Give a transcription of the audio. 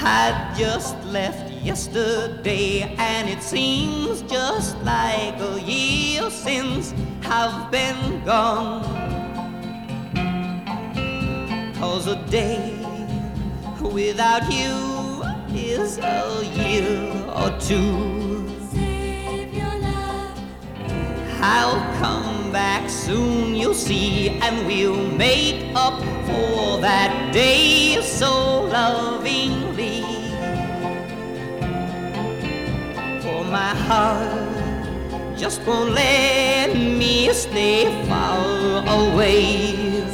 I just left yesterday, and it seems just like a year since I've been gone. 'Cause a day without you is a year or two. Save your love. I'll come back soon, you'll see, and we'll make up for that day so lovingly. For my heart just won't let me stay far away